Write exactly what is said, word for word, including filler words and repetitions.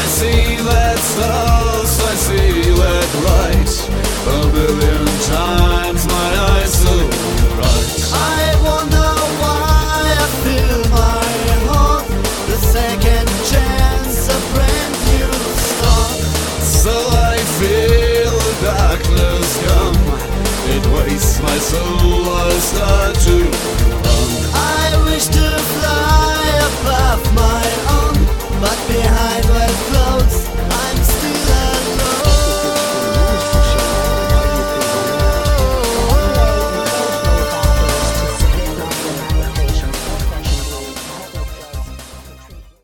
see that stars, I see that light. A million times my eyes so bright. I wonder why I feel my heart, the second chance, a brand new start. So I feel the darkness come, it wastes my soul, I start to